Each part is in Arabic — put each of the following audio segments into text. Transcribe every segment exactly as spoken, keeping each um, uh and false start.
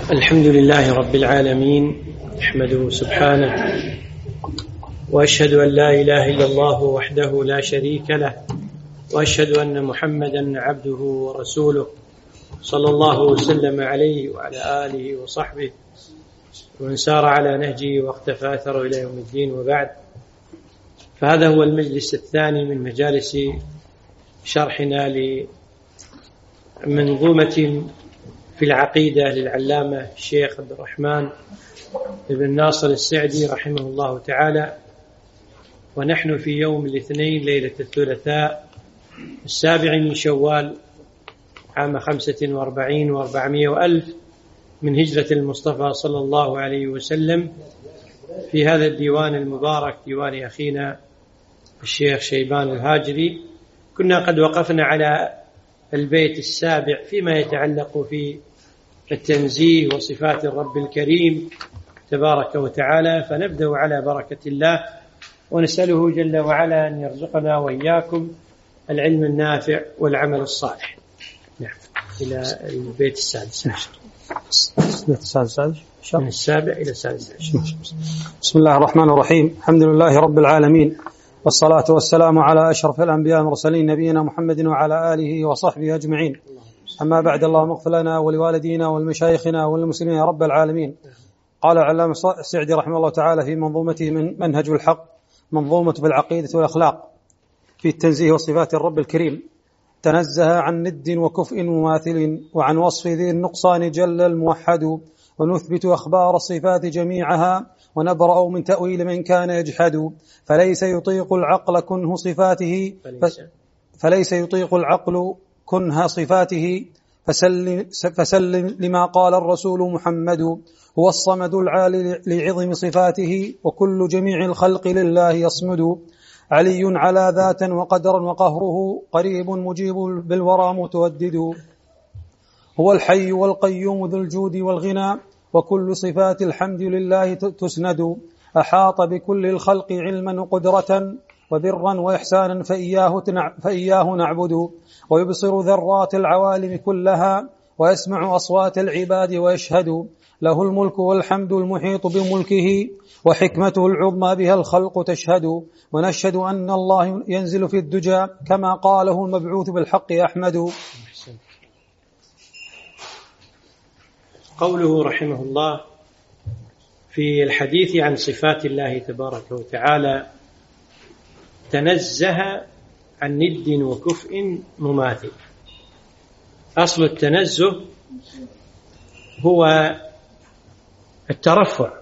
الحمد لله رب العالمين، أحمده سبحانه وأشهد أن لا إله إلا الله وحده لا شريك له، وأشهد أن محمدا عبده ورسوله صلى الله وسلم عليه وعلى آله وصحبه ومن سار على نهجه واقتفى أثره إلى يوم الدين. وبعد، فهذا هو المجلس الثاني من مجالس شرحنا لمنظومة في العقيدة للعلامة الشيخ عبد الرحمن بن ناصر السعدي رحمه الله تعالى، ونحن في يوم الاثنين ليلة الثلاثاء السابع من شوال عام خمسة وأربعين وأربعمائة وألف من هجرة المصطفى صلى الله عليه وسلم، في هذا الديوان المبارك، ديوان أخينا الشيخ شيبان الهاجري. كنا قد وقفنا على البيت السابع فيما يتعلق في التنزيه وصفات الرب الكريم تبارك وتعالى، فنبدأ على بركة الله ونسأله جل وعلا أن يرزقنا وإياكم العلم النافع والعمل الصالح. نعم، إلى البيت السادس عشر. من السابع إلى السادس عشر. بسم الله الرحمن الرحيم. الحمد لله رب العالمين، والصلاة والسلام على أشرف الأنبياء والمرسلين نبينا محمد وعلى آله وصحبه أجمعين. أما بعد، اللهم اغفر لنا ولوالدينا ولمشايخنا وللمسلمين يا رب العالمين. قال العلامة السعدي رحمه الله تعالى في منظومته من منهج الحق، منظومة في العقيدة والأخلاق في التنزيه وصفات الرب الكريم: تنزه عن ند وكفء مماثل، وعن وصف ذي النقصان جل الموحد، ونثبت أخبار الصفات جميعها، ونبرأ من تأويل من كان يجحد. فليس يطيق العقل كنه صفاته فليس يطيق العقل كنه صفاته فسلم, فسلم لما قال الرسول محمد: هو الصمد العالي لعظم صفاته، وكل جميع الخلق لله يصمد. علي على ذات وقدرا وقهره، قريب مجيب بالورى متودد. هو الحي والقيوم ذو الجود والغنى، وكل صفات الحمد لله تسند. أحاط بكل الخلق علما وقدرة وبرا وإحسانا، فإياه, فإياه نعبد. ويبصر ذرات العوالم كلها، ويسمع أصوات العباد ويشهد. له الملك والحمد المحيط بملكه، وحكمته العظمى بها الخلق تشهد. ونشهد أن الله ينزل في الدجى، كما قاله المبعوث بالحق أحمد. قوله رحمه الله في الحديث عن صفات الله تبارك وتعالى: تنزه عن ند وكفء مماثل. أصل التنزه هو الترفع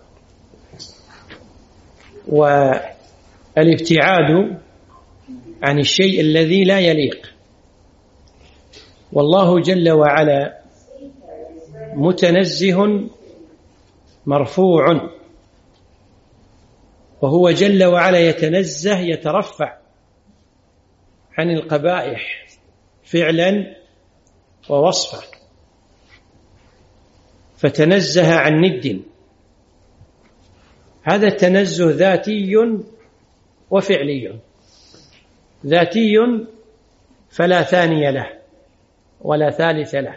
والابتعاد عن الشيء الذي لا يليق، والله جل وعلا متنزه مرفوع، وهو جل وعلا يتنزه يترفع عن القبائح فعلا ووصفا، فتنزه عن ند. هذا التنزه ذاتي وفعلي. ذاتي فلا ثاني له ولا ثالث له،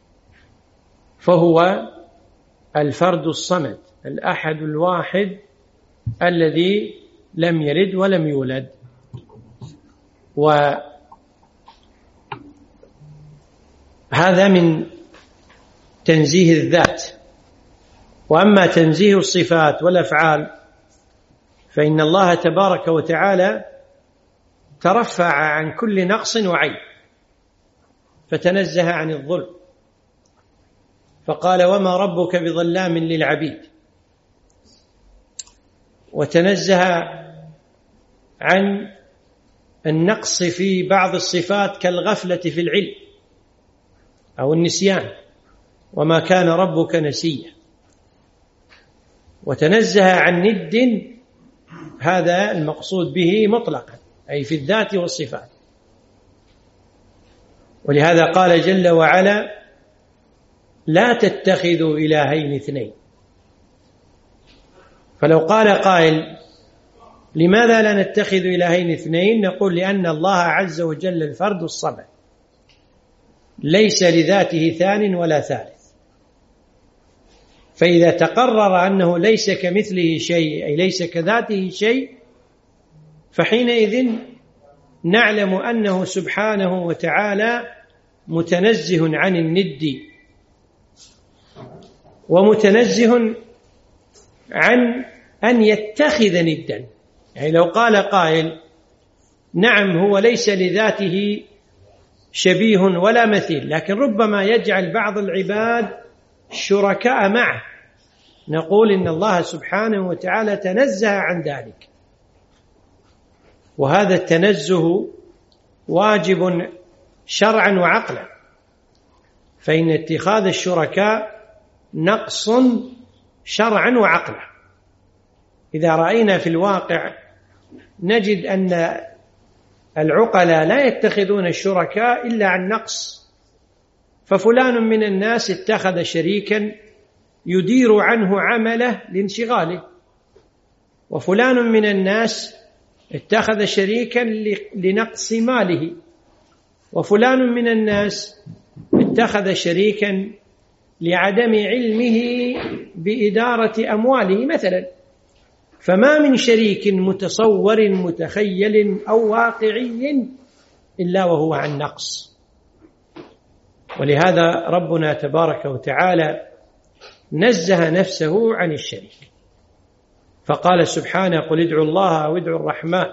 فهو الفرد الصمد الأحد الواحد الذي لم يلد ولم يولد. وهذا من تنزيه الذات. وأما تنزيه الصفات والأفعال، فإن الله تبارك وتعالى ترفع عن كل نقص وعيب، فتنزه عن الظلم، فقال: وما ربك بظلام للعبيد. وتنزه عن النقص في بعض الصفات كالغفلة في العلم أو النسيان: وما كان ربك نسيا. وتنزه عن ند، هذا المقصود به مطلقا، أي في الذات والصفات. ولهذا قال جل وعلا: لا تتخذوا إلهين اثنين. فلو قال قائل: لماذا لا نتخذ إلهين اثنين؟ نقول: لأن الله عز وجل الفرد الصمد، ليس لذاته ثان ولا ثالث، فإذا تقرر أنه ليس كمثله شيء أي ليس كذاته شيء، فحينئذ نعلم أنه سبحانه وتعالى متنزه عن الند ومتنزه عن أن يتخذ ندا. يعني لو قال قائل نعم هو ليس لذاته شبيه ولا مثيل، لكن ربما يجعل بعض العباد شركاء معه، نقول إن الله سبحانه وتعالى تنزه عن ذلك، وهذا التنزه واجب شرعا وعقلا، فإن اتخاذ الشركاء نقص شرعا وعقلا. إذا رأينا في الواقع نجد أن العقلاء لا يتخذون الشركاء إلا عن نقص، ففلان من الناس اتخذ شريكا يدير عنه عمله لانشغاله، وفلان من الناس اتخذ شريكا لنقص ماله، وفلان من الناس اتخذ شريكا لعدم علمه بإدارة أمواله مثلا. فما من شريك متصور متخيل أو واقعي إلا وهو عن نقص. ولهذا ربنا تبارك وتعالى نزه نفسه عن الشريك، فقال سبحانه قل ادعوا الله أو ادعوا الرحمن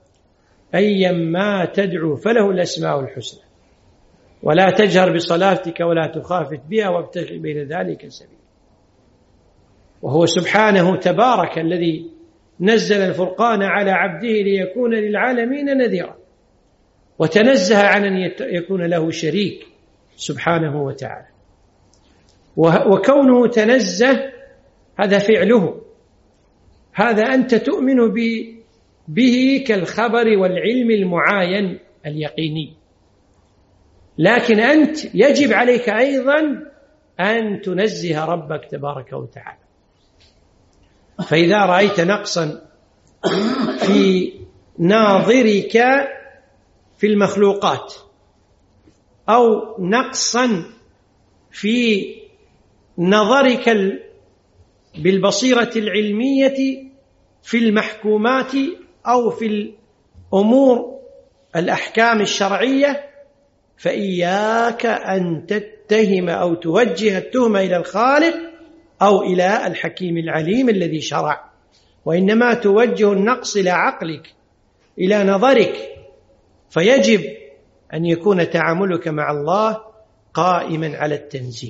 أيما تدعو فله الأسماء الحسنى ولا تجهر بصلاتك ولا تخافت بها وابتغ بين ذلك سبيلا. وهو سبحانه تبارك الذي نزل الفرقان على عبده ليكون للعالمين نذيرا، وتنزه عن أن يكون له شريك سبحانه وتعالى. وكونه تنزه هذا فعله، هذا أنت تؤمن به كالخبر والعلم المعاين اليقيني، لكن أنت يجب عليك أيضا أن تنزه ربك تبارك وتعالى. فإذا رأيت نقصا في ناظرك في المخلوقات أو نقصا في نظرك بالبصيرة العلمية في المحكومات أو في الأمور الأحكام الشرعية، فإياك أن تتهم أو توجه التهمة إلى الخالق أو إلى الحكيم العليم الذي شرع، وإنما توجه النقص إلى عقلك إلى نظرك. فيجب أن يكون تعاملك مع الله قائما على التنزيه.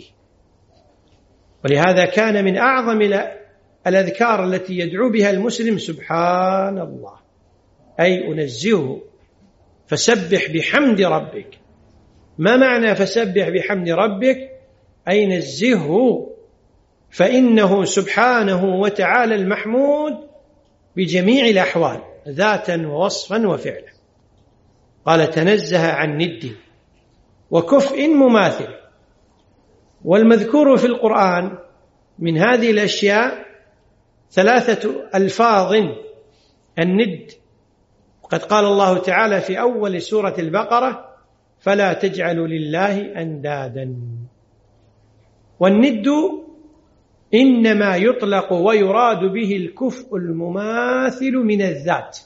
ولهذا كان من أعظم الأذكار التي يدعو بها المسلم سبحان الله، أي أنزهه، فسبح بحمد ربك. ما معنى فسبح بحمد ربك؟ أي نزهه، فإنه سبحانه وتعالى المحمود بجميع الأحوال ذاتا ووصفا وفعلا. قال تنزه عن ند وكفء مماثل. والمذكور في القرآن من هذه الأشياء ثلاثة ألفاظ الند، وقد قال الله تعالى في أول سورة البقرة فلا تجعلوا لله أندادا. والند إنما يطلق ويراد به الكفء المماثل من الذات،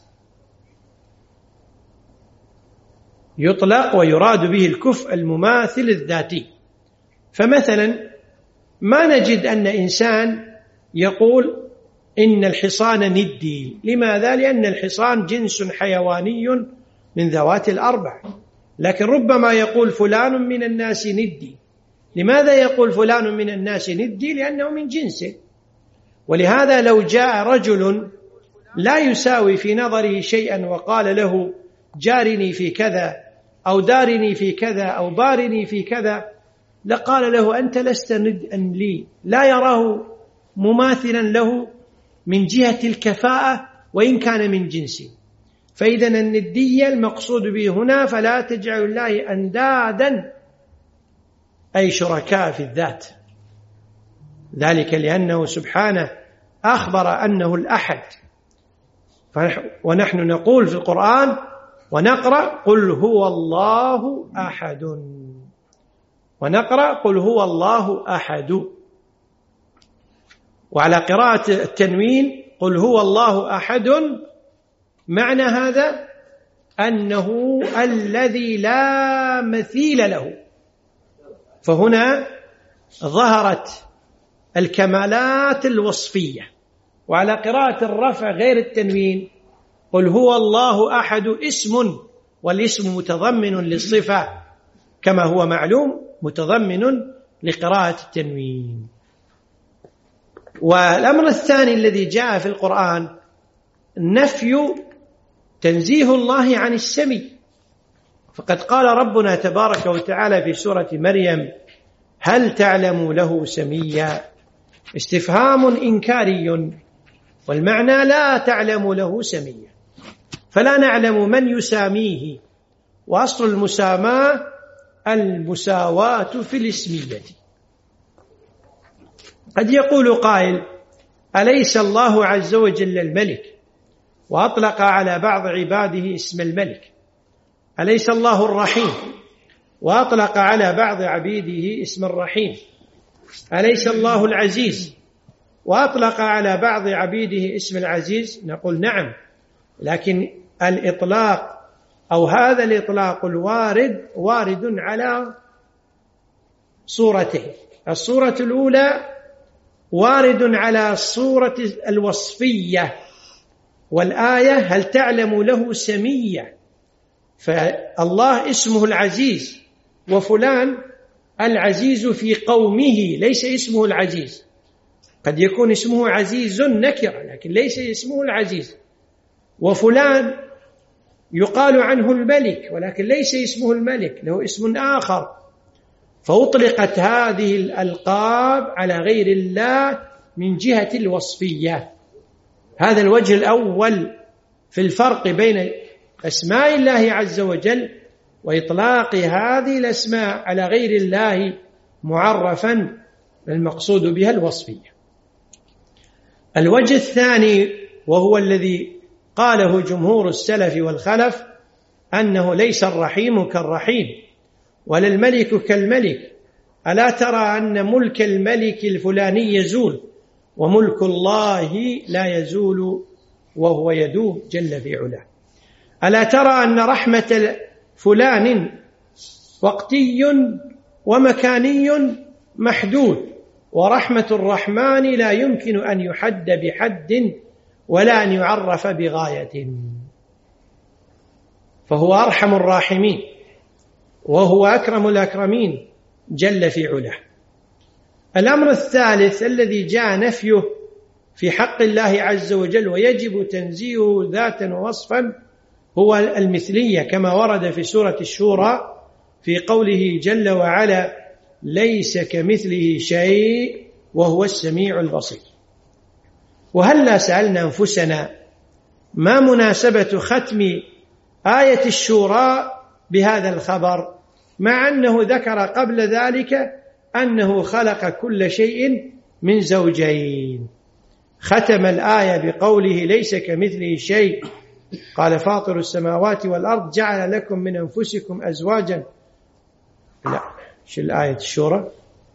يطلق ويراد به الكفء المماثل الذاتي. فمثلا ما نجد أن إنسان يقول إن الحصان ندي. لماذا؟ لأن الحصان جنس حيواني من ذوات الأربع، لكن ربما يقول فلان من الناس ندي. لماذا يقول فلان من الناس ندي؟ لأنه من جنسه. ولهذا لو جاء رجل لا يساوي في نظره شيئا وقال له جارني في كذا أو دارني في كذا أو بارني في كذا، لقال له أنت لست ندءا لي، لا يراه مماثلا له من جهة الكفاءة وإن كان من جنسه. فإذا الندية المقصود به هنا فلا تجعل الله أندادا أي شركاء في الذات، ذلك لأنه سبحانه أخبر أنه الأحد. ونحن نقول في القرآن ونقرأ قل هو الله أحد، ونقرأ قل هو الله أحد. وعلى قراءة التنوين قل هو الله أحد، معنى هذا أنه الذي لا مثيل له. فهنا ظهرت الكمالات الوصفية. وعلى قراءة الرفع غير التنوين قل هو الله أحد اسم، والاسم متضمن للصفة كما هو معلوم، متضمن لقراءة التنوين. والأمر الثاني الذي جاء في القرآن نفي تنزيه الله عن السمي، فقد قال ربنا تبارك وتعالى في سورة مريم هل تعلم له سميا، استفهام إنكاري، والمعنى لا تعلم له سميا، فلا نعلم من يساميه. وأصل المساماة المساواة في الاسمية. قد يقول قائل أليس الله عز وجل الملك وأطلق على بعض عباده اسم الملك؟ أليس الله الرحيم وأطلق على بعض عبيده اسم الرحيم؟ أليس الله العزيز وأطلق على بعض عبيده اسم العزيز؟ نقول نعم، لكن الإطلاق أو هذا الإطلاق الوارد وارد على صورته. الصورة الأولى وارد على الصورة الوصفية، والآية هل تعلم له سميا، فالله اسمه العزيز، وفلان العزيز في قومه ليس اسمه العزيز. قد يكون اسمه عزيز نكرة لكن ليس اسمه العزيز. وفلان يقال عنه الملك ولكن ليس اسمه الملك، له اسم آخر. فأطلقت هذه الألقاب على غير الله من جهة الوصفية. هذا الوجه الأول في الفرق بين أسماء الله عز وجل وإطلاق هذه الأسماء على غير الله معرفا المقصود بها الوصفية. الوجه الثاني وهو الذي قاله جمهور السلف والخلف أنه ليس الرحيم كالرحيم ولا الملك كالملك. ألا ترى أن ملك الملك الفلاني يزول وملك الله لا يزول وهو يدوم جل في علاه. ألا ترى أن رحمة فلان وقتي ومكاني محدود، ورحمة الرحمن لا يمكن أن يحد بحد ولا أن يعرف بغاية، فهو أرحم الراحمين وهو أكرم الأكرمين جل في علاه. الأمر الثالث الذي جاء نفيه في حق الله عز وجل ويجب تنزيهه ذاتا ووصفا هو المثلية، كما ورد في سورة الشورى في قوله جل وعلا ليس كمثله شيء وهو السميع البصير. وهلا سألنا أنفسنا ما مناسبة ختم آية الشورى بهذا الخبر، مع أنه ذكر قبل ذلك أنه خلق كل شيء من زوجين. ختم الآية بقوله ليس كمثله شيء، قال فاطر السماوات والأرض جعل لكم من أنفسكم أزواجا. لا، شو الآية الشورى؟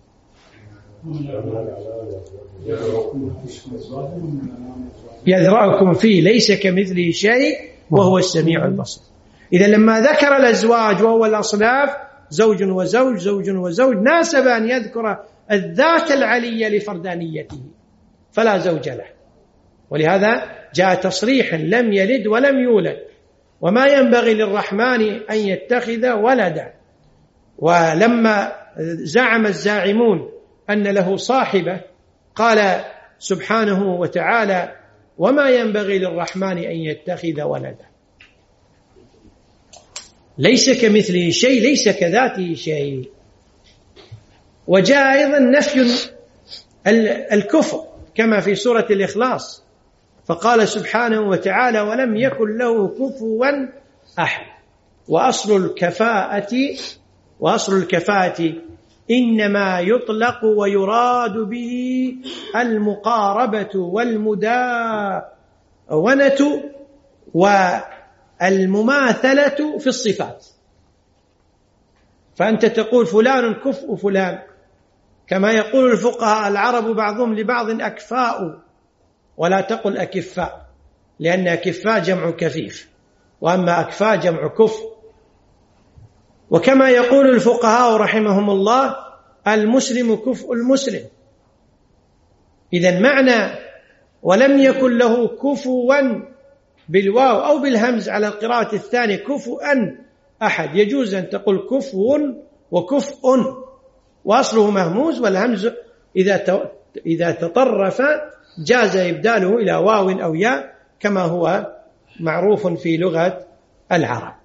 يذرأكم فيه ليس كمثله شيء وهو السميع البصير. إذا لما ذكر الأزواج وهو الأصناف زوج وزوج زوج وزوج ناسب أن يذكر الذات العلية لفردانيته فلا زوج له، ولهذا جاء تصريحا لم يلد ولم يولد وما ينبغي للرحمن أن يتخذ ولدا. ولما زعم الزاعمون أن له صاحبة قال سبحانه وتعالى وما ينبغي للرحمن أن يتخذ ولدا. ليس كمثله شيء، ليس كذاته شيء. وجاء أيضا نفي الكفر كما في سورة الإخلاص، فقال سبحانه وتعالى ولم يكن له كفوا أحد. وأصل الكفاءة وأصل الكفاءة إنما يطلق ويراد به المقاربة والمداونة والمماثلة في الصفات. فأنت تقول فلان كفء فلان، كما يقول الفقهاء العرب بعضهم لبعض أكفاء، ولا تقل أكفاء، لأن أكفاء جمع كفيف، وأما أكفاء جمع كفء. وكما يقول الفقهاء رحمهم الله المسلم كفء المسلم. إذن معنى ولم يكن له كفوا بالواو أو بالهمز على القراءة الثانية كفوا أحد، يجوز أن تقول كفو وكفء، وأصله مهموز، والهمز إذا إذا تطرف جاز إبداله إلى واو أو ياء كما هو معروف في لغة العرب.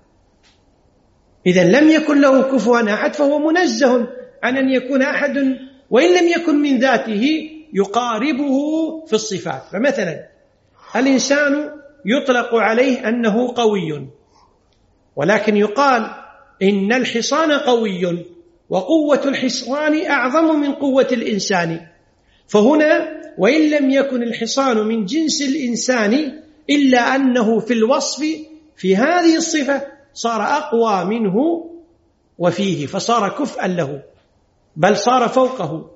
إذن لم يكن له كفوا أحد فهو منزه عن أن يكون أحد، وإن لم يكن من ذاته يقاربه في الصفات. فمثلا الإنسان يطلق عليه أنه قوي، ولكن يقال إن الحصان قوي، وقوة الحصان أعظم من قوة الإنسان. فهنا وإن لم يكن الحصان من جنس الإنسان إلا أنه في الوصف في هذه الصفة صار أقوى منه وفيه، فصار كفءا له، بل صار فوقه.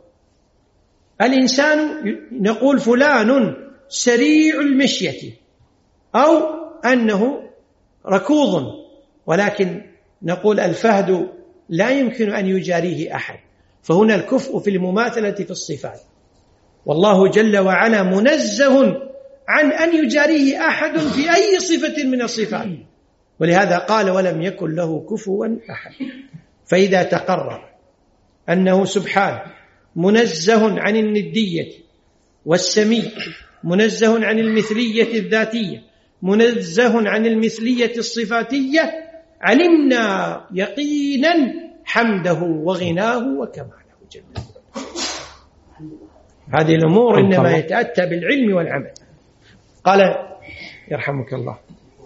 الإنسان نقول فلان سريع المشية، أو أنه ركوض، ولكن نقول الفهد لا يمكن أن يجاريه أحد. فهنا الكفء في المماثلة في الصفات، والله جل وعلا منزه عن أن يجاريه أحد في أي صفة من الصفات، ولهذا قال ولم يكن له كفوا أحد. فإذا تقرر أنه سبحانه منزه عن الندية والسمي، منزه عن المثلية الذاتية، منزه عن المثلية الصفاتية، علمنا يقينا حمده وغناه وكماله جل وعلا. هذه الأمور إنما يتأتى بالعلم والعمل. قال يرحمك الله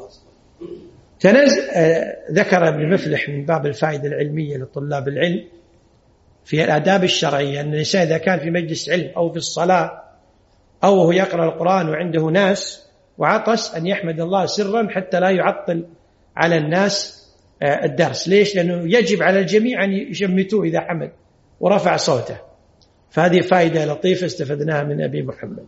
تنز... ذكر ابن مفلح من باب الفائدة العلمية لطلاب العلم في الآداب الشرعية أن الإنسان إذا كان في مجلس علم أو في الصلاة أو هو يقرأ القرآن وعنده ناس وعطس أن يحمد الله سرا حتى لا يعطل على الناس الدرس. ليش؟ لأنه يجب على الجميع أن يشمتوه إذا حمد ورفع صوته. فهذه فائدة لطيفة استفدناها من أبي محمد.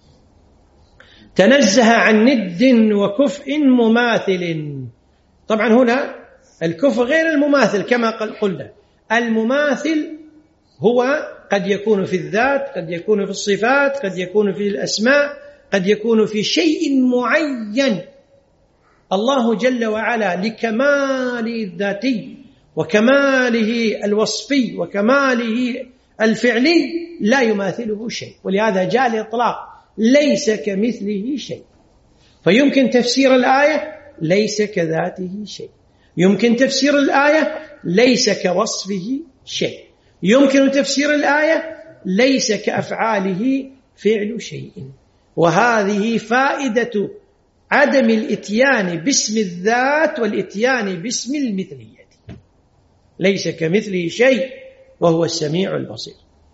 تنزه عن ند وكفء مماثل. طبعا هنا الكفء غير المماثل كما قلنا. المماثل هو قد يكون في الذات، قد يكون في الصفات، قد يكون في الأسماء، قد يكون في شيء معين. الله جل وعلا لكماله الذاتي وكماله الوصفي وكماله الفعلي لا يماثله شيء، ولهذا جاء الإطلاق ليس كمثله شيء. فيمكن تفسير الآية ليس كذاته شيء، يمكن تفسير الآية ليس كوصفه شيء، يمكن تفسير الآية ليس كأفعاله فعل شيء. وهذه فائدة عدم الاتيان باسم الذات والاتيان باسم المثلية. ليس كمثله شيء وهو السميع البصير.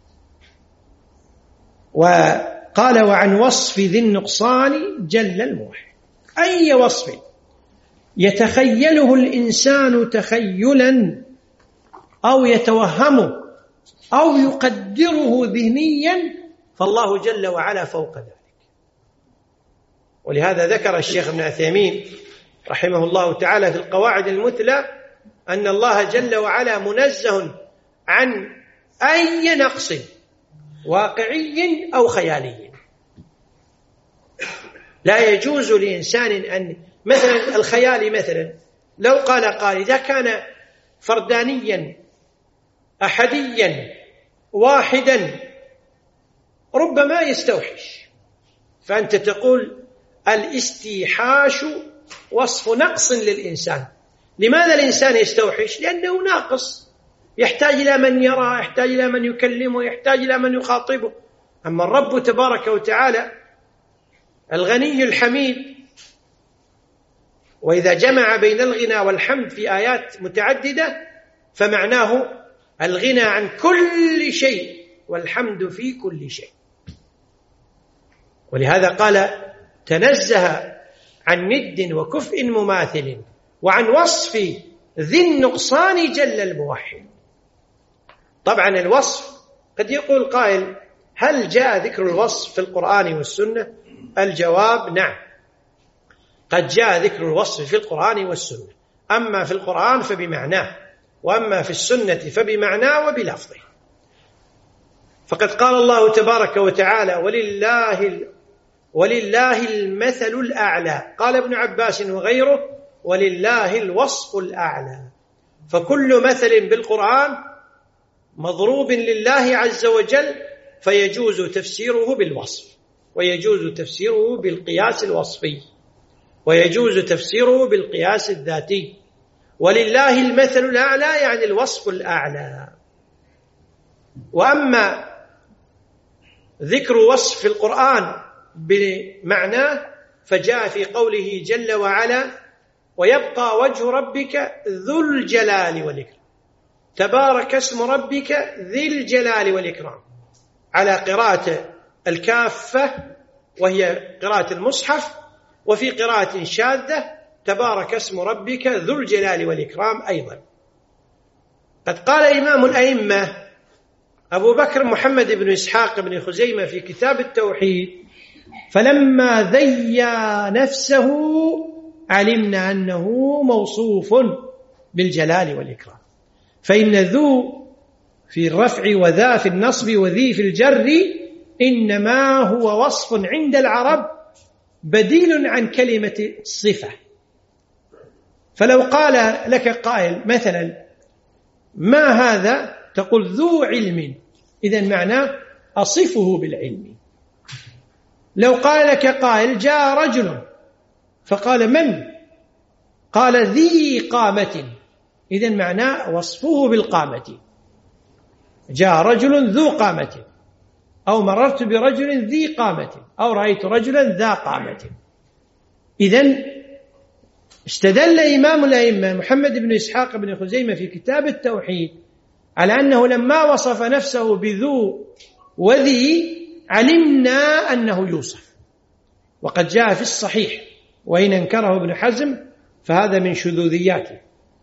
وقال وعن وصف ذي النقصان جل الموحد. أي وصف يتخيله الإنسان تخيلا أو يتوهمه أو يقدره ذهنيا فالله جل وعلا فوق ذلك. ولهذا ذكر الشيخ ابن عثيمين رحمه الله تعالى في القواعد المثلى أن الله جل وعلا منزه عن أي نقص واقعي أو خيالي. لا يجوز لإنسان أن مثلا الخيال مثلا لو قال قال إذا كان فردانيا أحديا واحدا ربما يستوحش، فأنت تقول الاستيحاش وصف نقص للإنسان. لماذا الإنسان يستوحش؟ لأنه ناقص، يحتاج إلى من يرى، يحتاج إلى من يكلمه، يحتاج إلى من يخاطبه. أما الرب تبارك وتعالى الغني الحميد. وإذا جمع بين الغنى والحمد في آيات متعددة فمعناه الغنى عن كل شيء والحمد في كل شيء. ولهذا قال تنزه عن ند وكفء مماثل وعن وصف ذي النقصان جل الموحد. طبعا الوصف قد يقول قائل: هل جاء ذكر الوصف في القرآن والسنة؟ الجواب: نعم، قد جاء ذكر الوصف في القرآن والسنة، أما في القرآن فبمعناه، وأما في السنة فبمعناه وبلفظه. فقد قال الله تبارك وتعالى: ولله ولله المثل الأعلى. قال ابن عباس وغيره: ولله الوصف الأعلى. فكل مثل بالقرآن مضروب لله عز وجل، فيجوز تفسيره بالوصف، ويجوز تفسيره بالقياس الوصفي، ويجوز تفسيره بالقياس الذاتي. ولله المثل الأعلى يعني الوصف الأعلى. وأما ذكر وصف في القرآن بمعناه فجاء في قوله جل وعلا: ويبقى وجه ربك ذو الجلال والإكرام. تبارك اسم ربك ذي الجلال والإكرام، على قراءة الكافة وهي قراءة المصحف، وفي قراءة شاذة تبارك اسم ربك ذو الجلال والإكرام أيضا. قد قال إمام الأئمة أبو بكر محمد بن إسحاق بن خزيمة في كتاب التوحيد: فلما ذيّ نفسه علمنا أنه موصوف بالجلال والإكرام. فإن ذو في الرفع وذا في النصب وذي في الجر إنما هو وصف عند العرب بديل عن كلمة الصفة. فلو قال لك قائل مثلا: ما هذا؟ تقول: ذو علم، إذن معناه أصفه بالعلم. لو قال لك قائل: جاء رجل، فقال: من؟ قال: ذي قامة، إذن معناه وصفه بالقامة. جاء رجل ذو قامة، أو مررت برجل ذي قامة، أو رأيت رجلا ذا قامة. إذن استدل إمام الأئمة محمد بن إسحاق بن خزيمة في كتاب التوحيد على أنه لما وصف نفسه بذو وذي علمنا أنه يوصف. وقد جاء في الصحيح، وإن انكره ابن حزم فهذا من شذوذياته.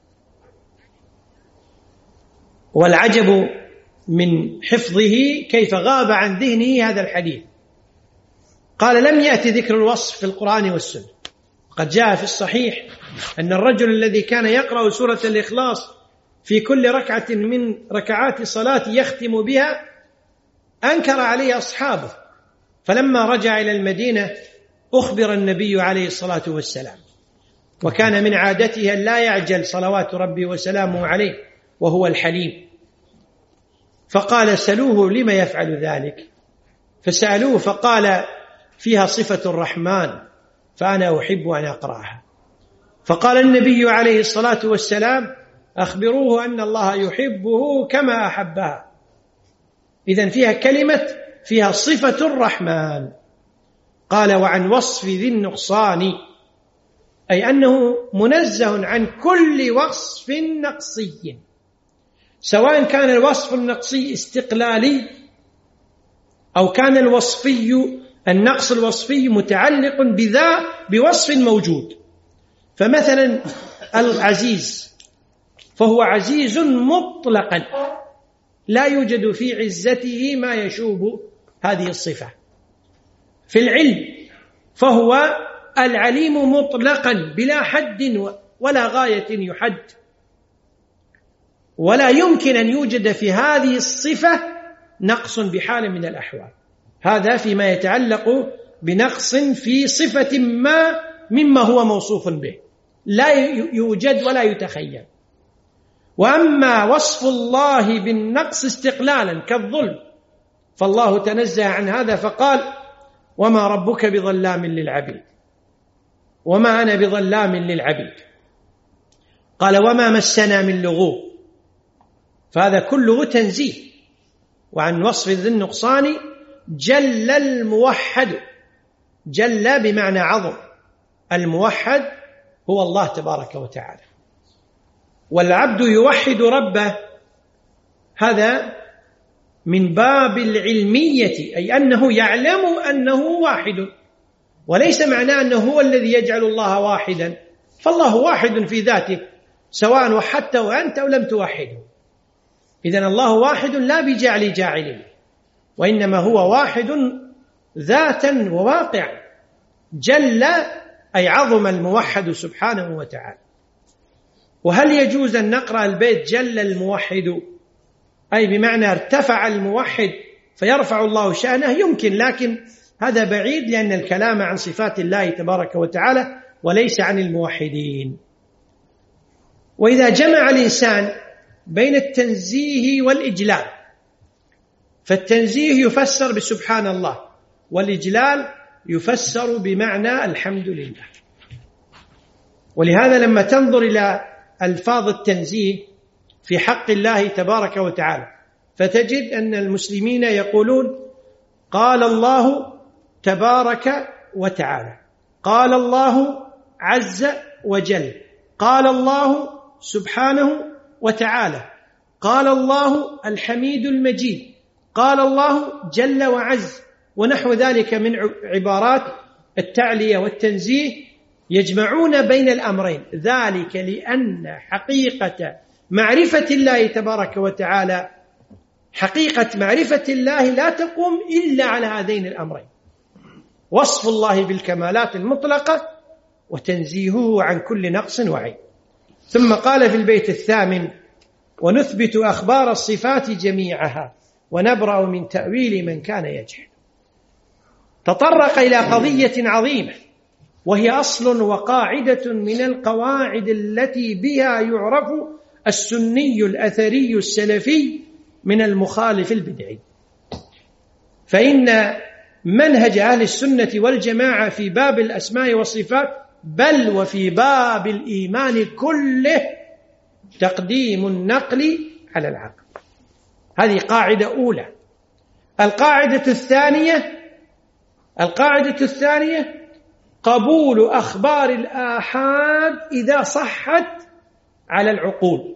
والعجب من حفظه كيف غاب عن ذهنه هذا الحديث. قال: لم يأتي ذكر الوصف في القرآن والسنة. قد جاء في الصحيح أن الرجل الذي كان يقرأ سورة الإخلاص في كل ركعة من ركعات الصلاة يختم بها أنكر عليه أصحابه، فلما رجع إلى المدينة أخبر النبي عليه الصلاة والسلام، وكان من عادته أن لا يعجل صلوات ربي وسلامه عليه وهو الحليم. فقال: سلوه لما يفعل ذلك؟ فسألوه فقال: فيها صفة الرحمن فأنا أحب أن أقرأها. فقال النبي عليه الصلاة والسلام: أخبروه أن الله يحبه كما أحبها. إذن فيها كلمة، فيها صفة الرحمن. قال: وعن وصف ذي النقصان، أي أنه منزه عن كل وصف نقصي، سواء كان الوصف النقصي استقلالي أو كان الوصفي النقص الوصفي متعلق بذا بوصف موجود. فمثلا العزيز فهو عزيز مطلقا، لا يوجد في عزته ما يشوب هذه الصفة. في العلم فهو العليم مطلقا بلا حد ولا غاية يحد، ولا يمكن أن يوجد في هذه الصفة نقص بحال من الأحوال. هذا فيما يتعلق بنقص في صفة ما مما هو موصوف به، لا يوجد ولا يتخيل. وأما وصف الله بالنقص استقلالا كالظلم فالله تنزه عن هذا فقال: وما ربك بظلام للعبيد، وما أنا بظلام للعبيد. قال: وما مسنا من لغوب، فهذا كله تنزيه. وعن وصف ذي النقصان جل الموحد، جل بمعنى عظم، الموحد هو الله تبارك وتعالى. والعبد يوحد ربه، هذا من باب العلمية، أي أنه يعلم أنه واحد، وليس معناه أنه هو الذي يجعل الله واحدا، فالله واحد في ذاته سواء وحدته أنت أو لم توحده. إذن الله واحد لا بجعل جاعل، وإنما هو واحد ذاتا وواقع، جل أي عظم الموحد سبحانه وتعالى. وهل يجوز أن نقرأ البيت جل الموحد أي بمعنى ارتفع الموحد فيرفع الله شأنه؟ يمكن، لكن هذا بعيد، لأن الكلام عن صفات الله تبارك وتعالى وليس عن الموحدين. وإذا جمع الإنسان بين التنزيه والإجلال، فالتنزيه يفسر بسبحان الله، والإجلال يفسر بمعنى الحمد لله. ولهذا لما تنظر إلى ألفاظ التنزيه في حق الله تبارك وتعالى فتجد أن المسلمين يقولون قال الله تبارك وتعالى، قال الله عز وجل، قال الله سبحانه وتعالى، قال الله الحميد المجيد، قال الله جل وعز، ونحو ذلك من عبارات التعلية والتنزيه يجمعون بين الأمرين، ذلك لأن حقيقة معرفة الله تبارك وتعالى، حقيقة معرفة الله لا تقوم إلا على هذين الأمرين: وصف الله بالكمالات المطلقة، وتنزيهه عن كل نقص وعيب. ثم قال في البيت الثامن: ونثبت أخبار الصفات جميعها ونبرأ من تأويل من كان يجحد. تطرق إلى قضية عظيمة، وهي أصل وقاعدة من القواعد التي بها يعرف السني الأثري السلفي من المخالف البدعي. فإن منهج أهل السنة والجماعة في باب الأسماء والصفات، بل وفي باب الإيمان كله، تقديم النقل على العقل. هذه قاعدة أولى. القاعدة الثانية القاعدة الثانية قبول أخبار الآحاد إذا صحت على العقول.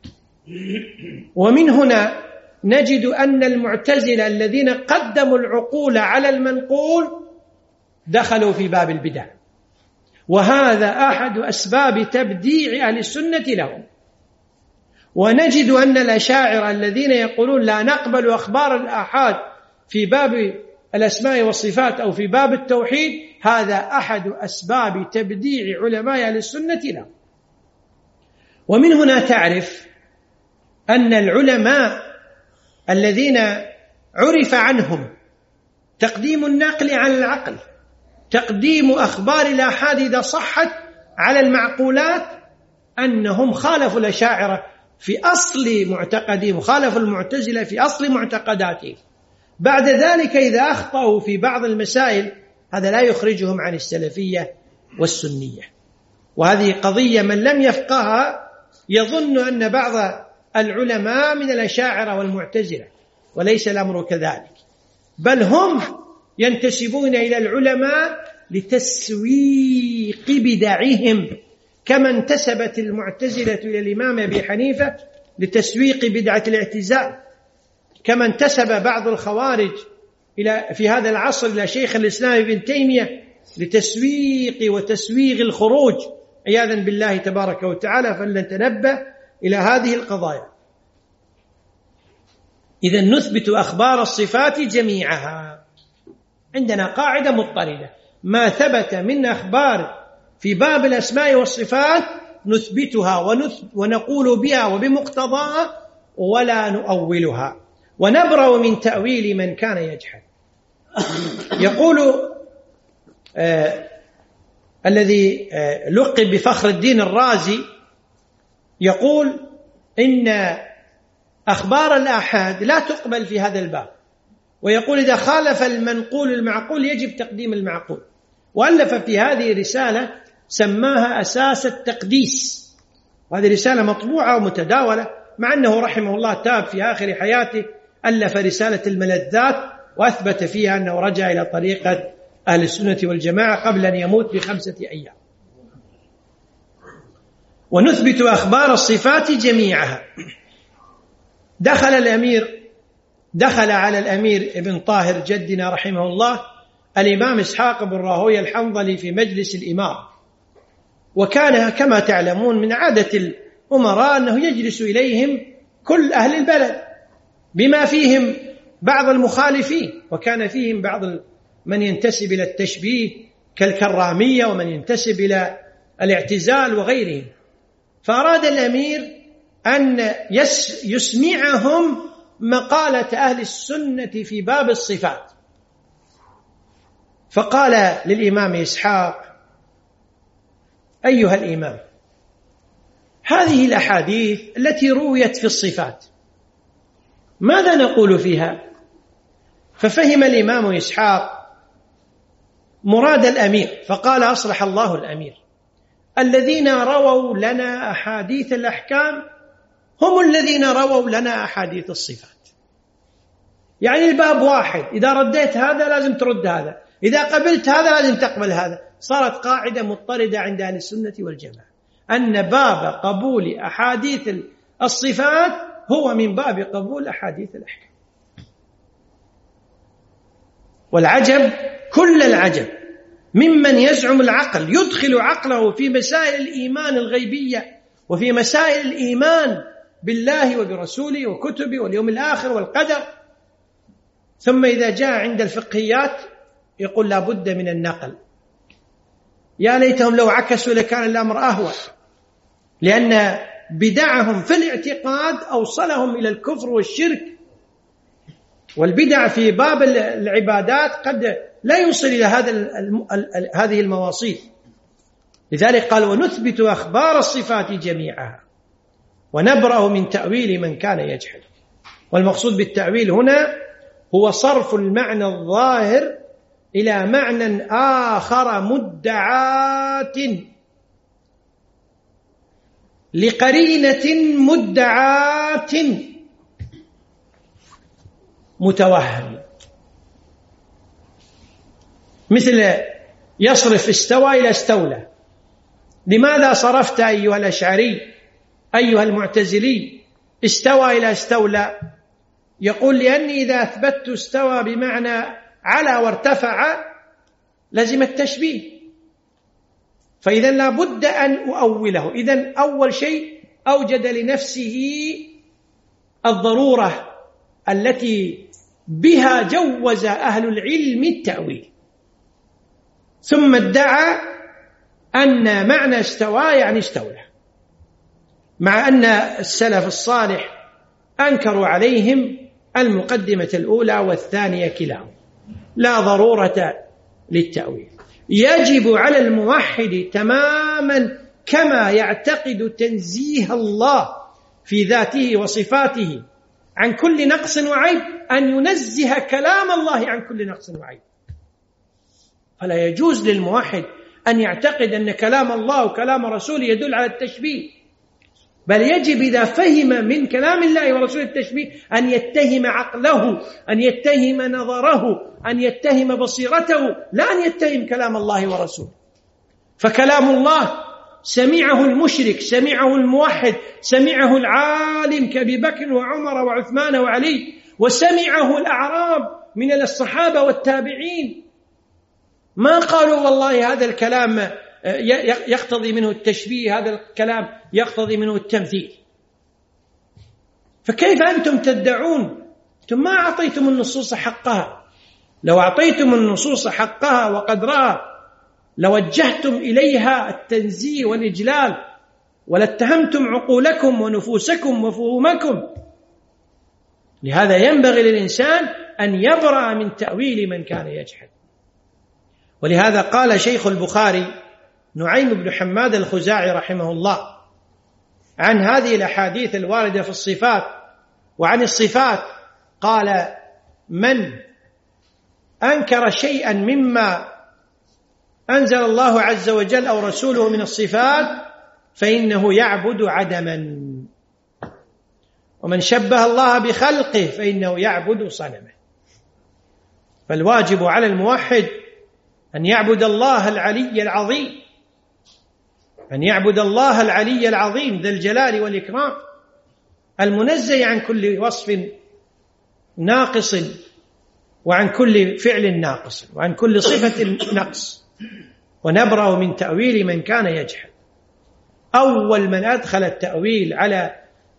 ومن هنا نجد أن المعتزلة الذين قدموا العقول على المنقول دخلوا في باب البدع، وهذا أحد أسباب تبديع أهل السنة لهم. ونجد أن الأشاعرة الذين يقولون لا نقبل أخبار الآحاد في باب الأسماء والصفات أو في باب التوحيد، هذا أحد أسباب تبديع علماء أهل السنة لهم. ومن هنا تعرف أن العلماء الذين عرف عنهم تقديم النقل على العقل، تقديم أخبار الآحاد إذا صحت على المعقولات، أنهم خالفوا الأشاعرة في أصل معتقدهم، خالفوا المعتزلة في أصل معتقداتهم. بعد ذلك إذا أخطأوا في بعض المسائل، هذا لا يخرجهم عن السلفية والسنية. وهذه قضية من لم يفقهها يظن أن بعض العلماء من الأشاعرة والمعتزلة، وليس الأمر كذلك، بل هم ينتسبون إلى العلماء لتسويق بدعهم، كما انتسبت المعتزلة إلى الإمام أبي حنيفة لتسويق بدعة الاعتزال، كما انتسب بعض الخوارج إلى في هذا العصر إلى شيخ الإسلام ابن تيمية لتسويق وتسويغ الخروج عياذا بالله تبارك وتعالى. فلنتنبه إلى هذه القضايا. إذن نثبت أخبار الصفات جميعها. عندنا قاعدة مضطردة: ما ثبت من أخبار في باب الأسماء والصفات نثبتها ونقول بها وبمقتضاها ولا نؤولها، ونبرأ من تأويل من كان يجحد. يقول آه الذي آه لقب بفخر الدين الرازي، يقول إن أخبار الآحاد لا تقبل في هذا الباب، ويقول إذا خالف المنقول المعقول يجب تقديم المعقول. وألف في هذه رسالة سماها أساس التقديس، وهذه رسالة مطبوعة ومتداولة، مع أنه رحمه الله تاب في آخر حياته، ألف رسالة الملذات وأثبت فيها أنه رجع إلى طريقة أهل السنة والجماعة قبل أن يموت بخمسة أيام. ونثبت أخبار الصفات جميعها. دخل الأمير دخل على الأمير ابن طاهر جدنا رحمه الله الإمام إسحاق بن راهويه الحنظلي في مجلس الإمام، وكان كما تعلمون من عادة الأمراء أنه يجلس إليهم كل أهل البلد بما فيهم بعض المخالفين، وكان فيهم بعض من ينتسب إلى التشبيه كالكرامية ومن ينتسب إلى الاعتزال وغيرهم. فأراد الأمير أن يسمعهم مقالة أهل السنة في باب الصفات، فقال للإمام إسحاق: أيها الإمام، هذه الأحاديث التي رويت في الصفات ماذا نقول فيها؟ ففهم الإمام إسحاق مراد الأمير، فقال: أصلح الله الأمير، الذين رووا لنا أحاديث الأحكام هم الذين رووا لنا أحاديث الصفات. يعني الباب واحد، إذا رديت هذا لازم ترد هذا، إذا قبلت هذا لازم تقبل هذا. صارت قاعدة مضطردة عند أهل السنة والجماعة أن باب قبول أحاديث الصفات هو من باب قبول أحاديث الأحكام. والعجب كل العجب ممن يزعم العقل، يدخل عقله في مسائل الإيمان الغيبية وفي مسائل الإيمان بالله وبرسوله وكتبه واليوم الآخر والقدر، ثم إذا جاء عند الفقهيات يقول لا بد من النقل. يا ليتهم لو عكسوا لكان الأمر أهون، لأن بدعهم في الاعتقاد أوصلهم إلى الكفر والشرك، والبدع في باب العبادات قد لا يوصل إلى هذا هذه المواصيل. لذلك قال: ونثبت أخبار الصفات جميعها ونبرأ من تأويل من كان يجحد. والمقصود بالتأويل هنا هو صرف المعنى الظاهر إلى معنى آخر مدعاة لقرينة مدعاة متوهم، مثل يصرف استوى إلى استولى. لماذا صرفت أيها الأشعري أيها المعتزلي استوى إلى استولى؟ يقول: لأني إذا أثبت استوى بمعنى على وارتفع لزم التشبيه، فإذا لا بد أن أؤوله. إذن أول شيء أوجد لنفسه الضرورة التي بها جوز أهل العلم التأويل، ثم ادعى أن معنى استوى يعني استولى، مع أن السلف الصالح أنكروا عليهم المقدمة الأولى والثانية كلاهما. لا ضرورة للتأويل. يجب على الموحد تماما كما يعتقد تنزيه الله في ذاته وصفاته عن كل نقص وعيب أن ينزه كلام الله عن كل نقص وعيب. فلا يجوز للموحد أن يعتقد أن كلام الله وكلام رسوله يدل على التشبيه، بل يجب إذا فهم من كلام الله ورسوله التشبيه أن يتهم عقله، أن يتهم نظره، أن يتهم بصيرته، لا أن يتهم كلام الله ورسوله. فكلام الله سمعه المشرك، سمعه الموحد، سمعه العالم كأبي بكر وعمر وعثمان وعلي، وسمعه الأعراب من الصحابة والتابعين. ما قالوا والله هذا الكلام يقتضي منه التشبيه، هذا الكلام يقتضي منه التمثيل. فكيف أنتم تدعون؟ أنتم ما أعطيتم النصوص حقها. لو أعطيتم النصوص حقها وقدرها لوجهتم إليها التنزيه والإجلال، ولاتهمتم عقولكم ونفوسكم وفهومكم. لهذا ينبغي للإنسان أن يبرأ من تأويل من كان يجحد. ولهذا قال شيخ البخاري نعيم بن حماد الخزاعي رحمه الله عن هذه الأحاديث الواردة في الصفات وعن الصفات، قال: من أنكر شيئا مما أنزل الله عز وجل أو رسوله من الصفات فإنه يعبد عدما، ومن شبه الله بخلقه فإنه يعبد صنما. فالواجب على الموحد أن يعبد الله العلي العظيم، أن يعبد الله العلي العظيم ذا الجلال والإكرام المنزه عن كل وصف ناقص وعن كل فعل ناقص وعن كل صفة نقص، ونبرأ من تأويل من كان يجحد. أول من أدخل التأويل على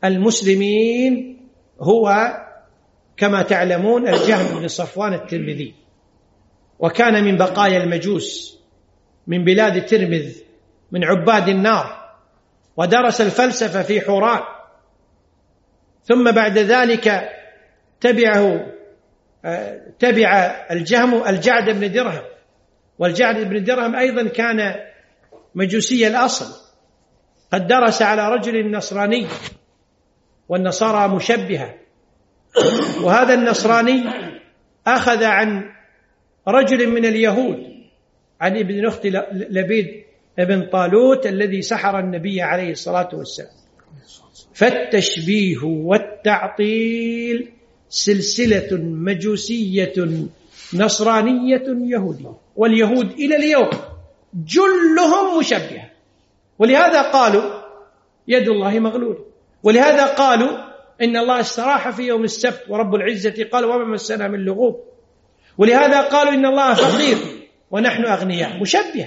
المسلمين هو كما تعلمون الجهم بن صفوان الترمذي، وكان من بقايا المجوس من بلاد ترمذ من عباد النار، ودرس الفلسفة في حوران، ثم بعد ذلك تبعه تبع الجهم الجعد بن درهم، والجعد بن درهم أيضا كان مجوسي الأصل، قد درس على رجل نصراني، والنصارى مشبهة، وهذا النصراني أخذ عن رجل من اليهود عن ابن أخت لبيد ابن طالوت الذي سحر النبي عليه الصلاة والسلام. فالتشبيه والتعطيل سلسلة مجوسية نصرانية يهودية، واليهود إلى اليوم جلهم مشبهة، ولهذا قالوا يد الله مغلولة، ولهذا قالوا إن الله استراح في يوم السبت ورب العزة قال وما مسنا من لغوب، ولهذا قالوا إن الله فقير ونحن أغنياء، مشبهة.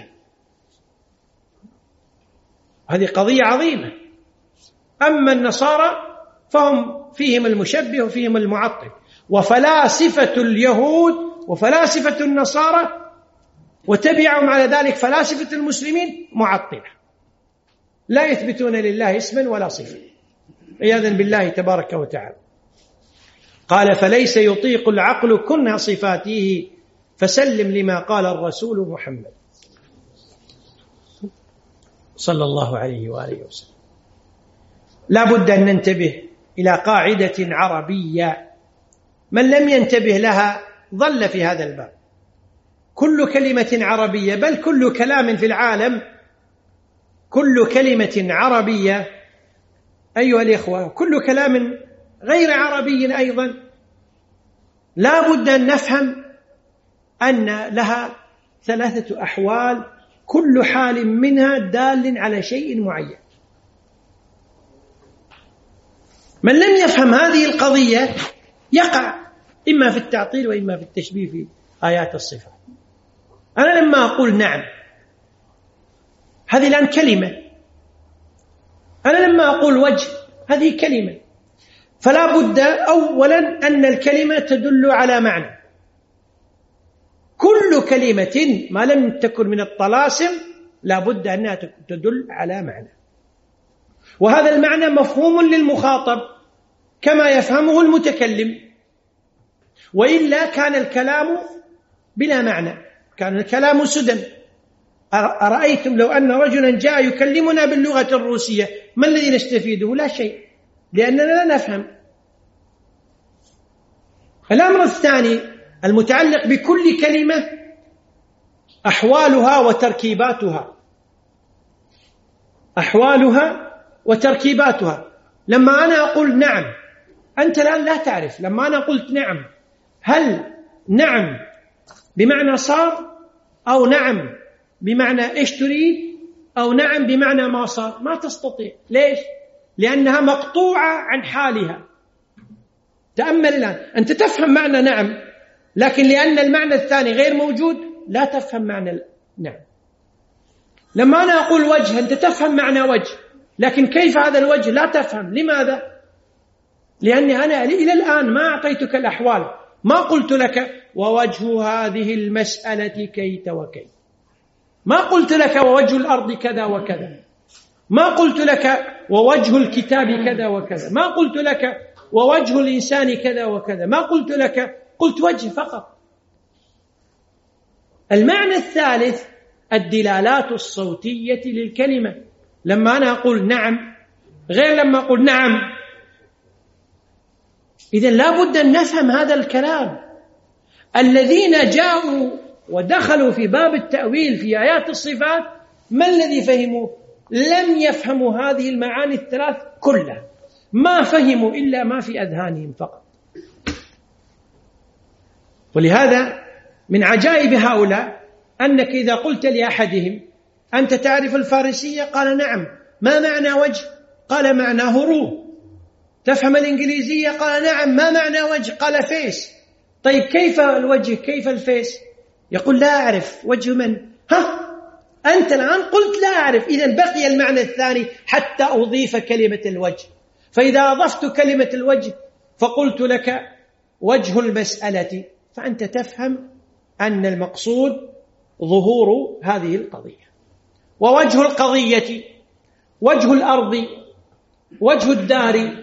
هذه قضية عظيمة. أما النصارى فهم فيهم المشبه وفيهم المعطل، وفلاسفة اليهود وفلاسفة النصارى وتبعهم على ذلك فلاسفة المسلمين معطلة، لا يثبتون لله اسما ولا صفة عياذا بالله تبارك وتعالى. قال فليس يطيق العقل كنه صفاته فسلم لما قال الرسول محمد صلى الله عليه وآله وسلم. لا بد أن ننتبه إلى قاعدة عربية، من لم ينتبه لها ضل في هذا الباب. كل كلمة عربية، بل كل كلام في العالم، كل كلمة عربية أيها الإخوة، كل كلام غير عربي أيضا لا بد أن نفهم أن لها ثلاثة أحوال، كل حال منها دال على شيء معين. من لم يفهم هذه القضية يقع إما في التعطيل وإما في التشبيه في آيات الصفات. أنا لما أقول نعم هذه الآن كلمة، أنا لما أقول وجه هذه كلمة، فلا بد أولا أن الكلمة تدل على معنى. كل كلمة ما لم تكن من الطلاسم لا بد أنها تدل على معنى، وهذا المعنى مفهوم للمخاطب كما يفهمه المتكلم، وإلا كان الكلام بلا معنى، كان الكلام سدى. أرأيتم لو أن رجلا جاء يكلمنا باللغة الروسية ما الذي نستفيده؟ لا شيء، لأننا لا نفهم. الأمر الثاني المتعلق بكل كلمة أحوالها وتركيباتها، أحوالها وتركيباتها. لما أنا أقول نعم أنت الآن لا تعرف، لما أنا قلت نعم هل نعم بمعنى صار، أو نعم بمعنى إيش تريد، أو نعم بمعنى ما صار؟ ما تستطيع. ليش؟ لأنها مقطوعة عن حالها. تأمل الآن، أنت تفهم معنى نعم، لكن لأن المعنى الثاني غير موجود لا تفهم معنى نعم. لما أنا أقول وجه أنت تفهم معنى وجه، لكن كيف هذا الوجه لا تفهم. لماذا؟ لأني أنا إلى الآن ما أعطيتك الأحوال، ما قلت لك ووجه هذه المسألة كيت وكيت، ما قلت لك ووجه الأرض كذا وكذا، ما قلت لك ووجه الكتاب كذا وكذا، ما قلت لك ووجه الإنسان كذا وكذا، ما قلت لك، قلت وجه فقط. المعنى الثالث الدلالات الصوتية للكلمة. لما أنا أقول نعم غير لما أقول نعم. إذن لا بد أن نفهم هذا الكلام. الذين جاءوا ودخلوا في باب التأويل في آيات الصفات ما الذي فهموا؟ لم يفهموا هذه المعاني الثلاث كلها، ما فهموا إلا ما في أذهانهم فقط. ولهذا من عجائب هؤلاء أنك إذا قلت لأحدهم أنت تعرف الفارسية؟ قال نعم. ما معنى وجه؟ قال معناه رو. تفهم الإنجليزية؟ قال نعم. ما معنى وجه؟ قال فيس. طيب كيف الوجه؟ كيف الفيس؟ يقول لا أعرف. وجه من؟ ها أنت الآن قلت لا أعرف، إذن بقي المعنى الثاني حتى أضيف كلمة الوجه. فإذا أضفت كلمة الوجه فقلت لك وجه المسألة، فأنت تفهم أن المقصود ظهور هذه القضية. ووجه القضية وجه الأرض، وجه الدار،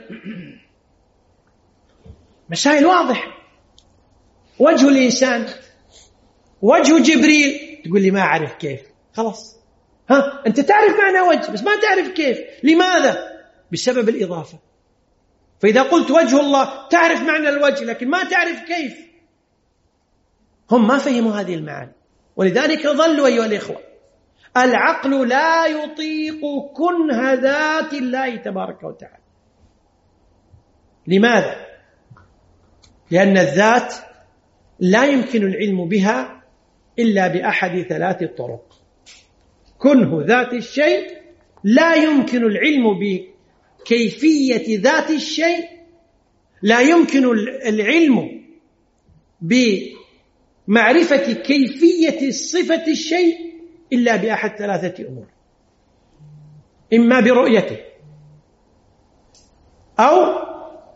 مسائل واضحة. وجه الإنسان، وجه جبريل، تقول لي ما أعرف كيف. خلاص، ها أنت تعرف معنى وجه بس ما تعرف كيف. لماذا؟ بسبب الإضافة. فإذا قلت وجه الله تعرف معنى الوجه لكن ما تعرف كيف. هم ما فهموا هذه المعاني، ولذلك ظلوا أيها الإخوة. العقل لا يطيق كنه ذات الله تبارك وتعالى. لماذا؟ لأن الذات لا يمكن العلم بها إلا بأحد ثلاث طرق. كنه ذات الشيء لا يمكن العلم بكيفية ذات الشيء، لا يمكن العلم بمعرفة كيفية صفة الشيء إلا بأحد ثلاثة أمور: إما برؤيته، أو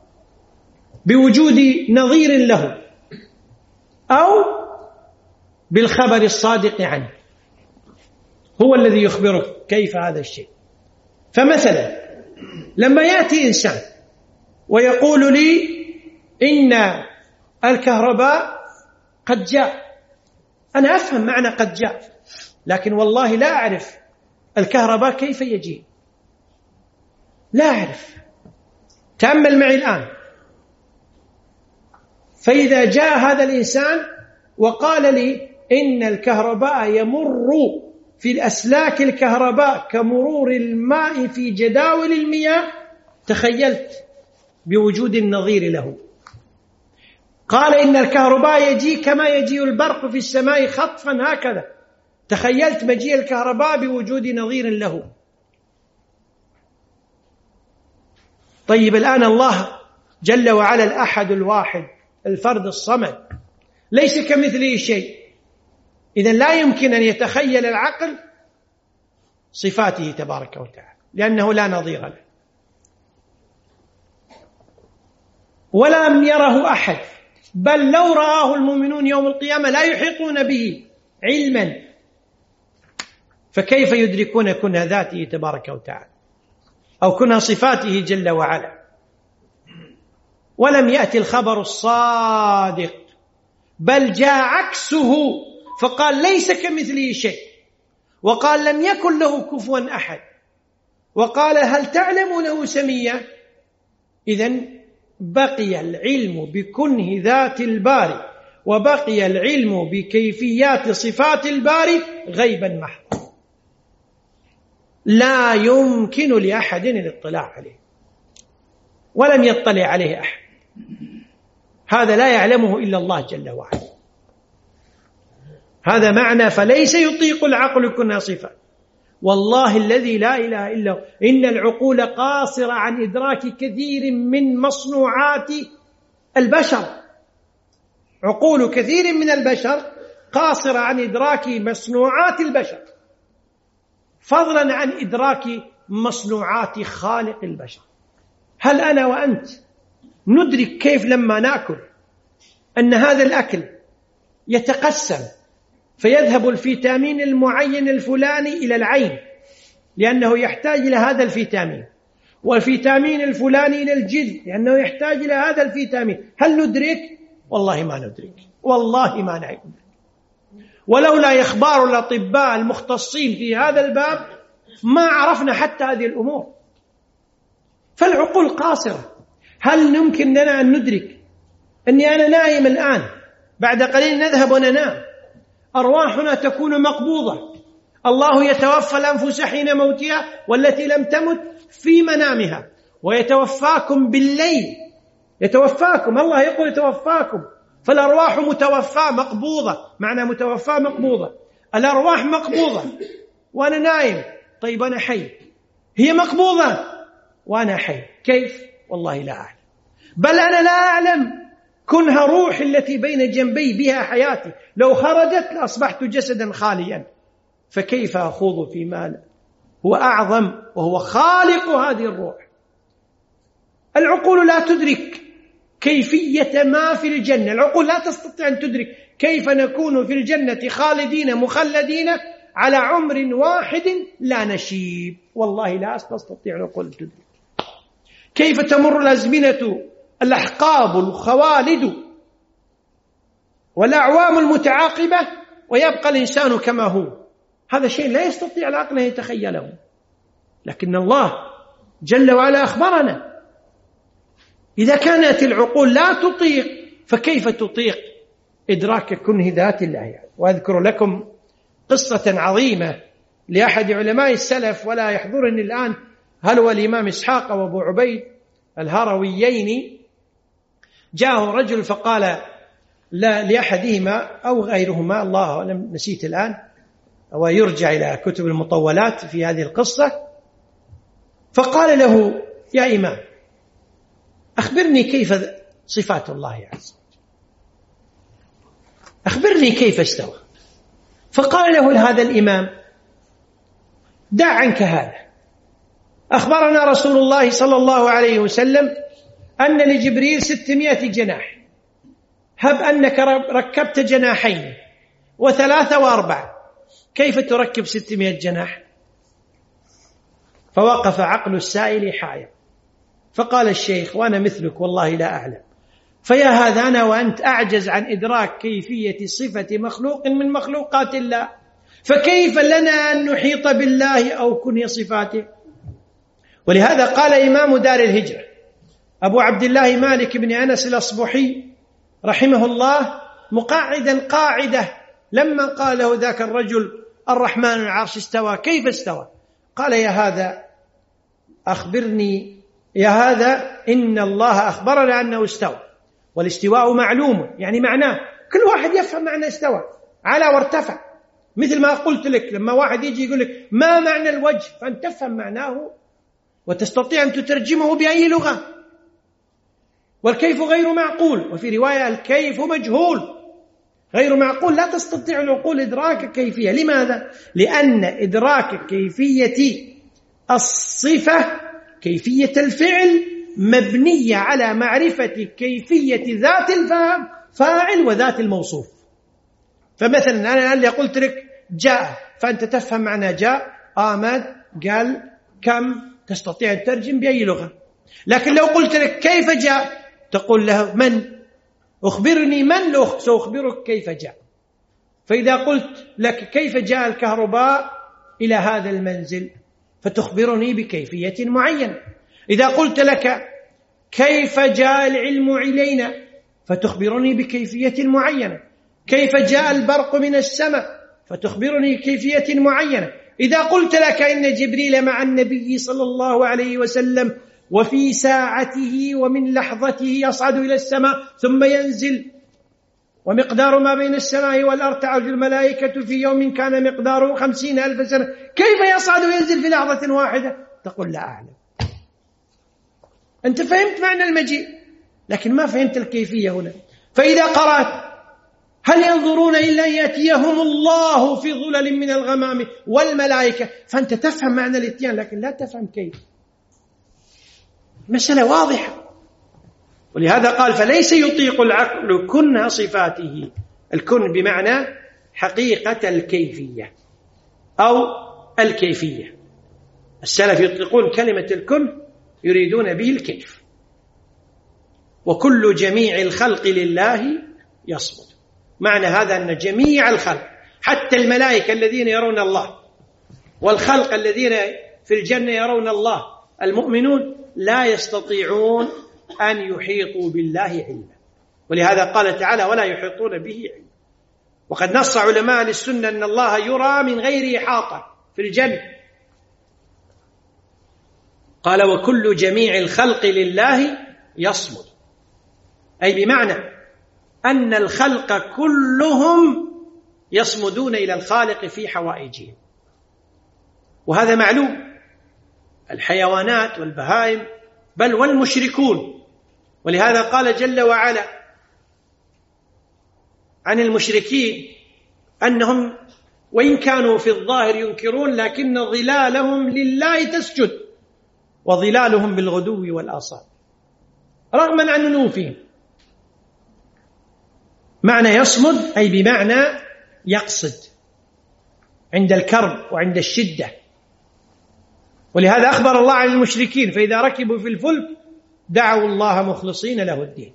بوجود نظير له، أو بالخبر الصادق عنه، هو الذي يخبرك كيف هذا الشيء. فمثلا لما يأتي إنسان ويقول لي إن الكهرباء قد جاء، أنا أفهم معنى قد جاء، لكن والله لا أعرف الكهرباء كيف يجي، لا أعرف. تأمل معي الآن. فإذا جاء هذا الإنسان وقال لي إن الكهرباء يمر في الأسلاك الكهرباء كمرور الماء في جداول المياه، تخيلت بوجود النظير له. قال إن الكهرباء يجي كما يجي البرق في السماء خطفا هكذا، تخيلت مجيء الكهرباء بوجود نظير له. طيب الآن الله جل وعلا الأحد الواحد الفرد الصمد ليس كمثله شيء، إذن لا يمكن أن يتخيل العقل صفاته تبارك وتعالى لأنه لا نظير له، ولم يره أحد، بل لو رآه المؤمنون يوم القيامة لا يحيطون به علما، فكيف يدركون كنه ذاته تبارك وتعالى أو كنه صفاته جل وعلا؟ ولم يأتي الخبر الصادق، بل جاء عكسه، فقال ليس كمثله شيء، وقال لم يكن له كفوا أحد، وقال هل تعلم له سميا. إذن بقي العلم بكنه ذات الباري وبقي العلم بكيفيات صفات الباري غيبا محضا، لا يمكن لأحد الاطلاع عليه، ولم يطلع عليه أحد. هذا لا يعلمه إلا الله جل وعلا. هذا معنى فليس يطيق العقل كنها صفة. والله الذي لا إله إلا هو إن العقول قاصرة عن إدراك كثير من مصنوعات البشر. عقول كثير من البشر قاصرة عن إدراك مصنوعات البشر، فضلا عن إدراك مصنوعات خالق البشر. هل أنا وأنت ندرك كيف لما نأكل أن هذا الأكل يتقسم فيذهب الفيتامين المعين الفلاني إلى العين لأنه يحتاج إلى هذا الفيتامين، والفيتامين الفلاني إلى الجلد لأنه يحتاج إلى هذا الفيتامين؟ هل ندرك؟ والله ما ندرك، والله ما نعلم. ولولا إخبار الأطباء المختصين في هذا الباب ما عرفنا حتى هذه الأمور. فالعقول قاصرة. هل يمكن لنا أن ندرك أني أنا نائم الآن، بعد قليل نذهب وننام، أرواحنا تكون مقبوضة، الله يتوفى الأنفس حين موتها والتي لم تمت في منامها، ويتوفاكم بالليل، يتوفاكم، الله يقول يتوفاكم، فالأرواح متوفاة مقبوضة، معنى متوفاة مقبوضة، الأرواح مقبوضة وأنا نايم. طيب أنا حي، هي مقبوضة وأنا حي، كيف؟ والله لا أعلم. بل أنا لا أعلم كنها روح التي بين جنبي بها حياتي، لو خرجت لأصبحت جسدا خاليا، فكيف أخوض في مال هو أعظم وهو خالق هذه الروح؟ العقول لا تدرك كيفية ما في الجنة، العقول لا تستطيع أن تدرك كيف نكون في الجنة خالدين مخلدين على عمر واحد لا نشيب، والله لا تستطيع العقول تدرك كيف تمر الأزمنة الأحقاب الخوالد والأعوام المتعاقبة ويبقى الإنسان كما هو. هذا شيء لا يستطيع العقل أن يتخيله، لكن الله جل وعلا أخبرنا. إذا كانت العقول لا تطيق فكيف تطيق إدراك كنه ذات الله؟ وأذكر لكم قصة عظيمة لأحد علماء السلف ولا يحضرني الآن هل هو الإمام إسحاق وأبو عبيد الهرويين. جاءه رجل فقال لا لأحدهما أو غيرهما، الله أعلم نسيت الآن، ويرجع إلى كتب المطولات في هذه القصة، فقال له يا إمام أخبرني كيف صفات الله عز وجل، أخبرني كيف استوى. فقال له هذا الإمام دع عنك هذا، أخبرنا رسول الله صلى الله عليه وسلم أن لجبريل ستمائة جناح، هب أنك ركبت جناحين وثلاثة وأربعة، كيف تركب ستمائة جناح؟ فوقف عقل السائل حائر، فقال الشيخ وأنا مثلك والله لا أعلم، فيا هذا أنا وأنت أعجز عن إدراك كيفية صفة مخلوق من مخلوقات الله، فكيف لنا أن نحيط بالله أو كنه صفاته؟ ولهذا قال إمام دار الهجرة أبو عبد الله مالك بن أنس الأصبحي رحمه الله مقاعدا قاعدة لما قال له ذاك الرجل الرحمن العرش استوى كيف استوى؟ قال يا هذا أخبرني، يا هذا إن الله أخبرنا أنه استوى، والاستواء معلوم، يعني معناه كل واحد يفهم معنى استوى، على وارتفع، مثل ما قلت لك لما واحد يجي يقول لك ما معنى الوجه فأنت تفهم معناه وتستطيع أن تترجمه بأي لغة. والكيف غير معقول، وفي رواية الكيف مجهول غير معقول، لا تستطيع العقول إدراك كيفية. لماذا؟ لأن إدراك كيفية الصفة كيفية الفعل مبنية على معرفة كيفية ذات الفاعل فاعل وذات الموصوف. فمثلا أنا اللي قلت لك جاء، فأنت تفهم معنى جاء، آمد، قال، كم، تستطيع الترجم بأي لغة. لكن لو قلت لك كيف جاء تقول له من، أخبرني من، لو سأخبرك كيف جاء. فإذا قلت لك كيف جاء الكهرباء إلى هذا المنزل فتخبرني بكيفية معينة. إذا قلت لك كيف جاء العلم إلينا فتخبرني بكيفية معينة. كيف جاء البرق من السماء فتخبرني بكيفية معينة. إذا قلت لك إن جبريل مع النبي صلى الله عليه وسلم وفي ساعته ومن لحظته يصعد إلى السماء ثم ينزل، ومقدار ما بين السماء والأرض تعرج الملائكة في يوم كان مقداره خمسين ألف سنة، كيف يصعد وينزل في لحظة واحدة؟ تقول لا أعلم. أنت فهمت معنى المجيء لكن ما فهمت الكيفية هنا. فإذا قرأت هل ينظرون إلا أن يأتيهم الله في ظلل من الغمام والملائكة، فأنت تفهم معنى الاتيان لكن لا تفهم كيف. مسألة واضحة. ولهذا قال فليس يطيق العقل كنه صفاته، الكن بمعنى حقيقة الكيفية أو الكيفية. السلف يطلقون كلمة الكن يريدون به الكيف. وكل جميع الخلق لله يصمد، معنى هذا أن جميع الخلق حتى الملائكة الذين يرون الله والخلق الذين في الجنة يرون الله المؤمنون لا يستطيعون أن يحيطوا بالله علما. ولهذا قال تعالى ولا يحيطون به علما. وقد نص علماء السنة أن الله يرى من غير إحاطة في الجنة. قال وكل جميع الخلق لله يصمد، أي بمعنى أن الخلق كلهم يصمدون إلى الخالق في حوائجهم، وهذا معلوم. الحيوانات والبهائم بل والمشركون. ولهذا قال جل وعلا عن المشركين أنهم وإن كانوا في الظاهر ينكرون لكن ظلالهم لله تسجد وظلالهم بالغدو والآصال. رغما عن أنوفهم. معنى يصمد أي بمعنى يقصد عند الكرب وعند الشدة. ولهذا أخبر الله عن المشركين فإذا ركبوا في الفلك دعوا الله مخلصين له الدين.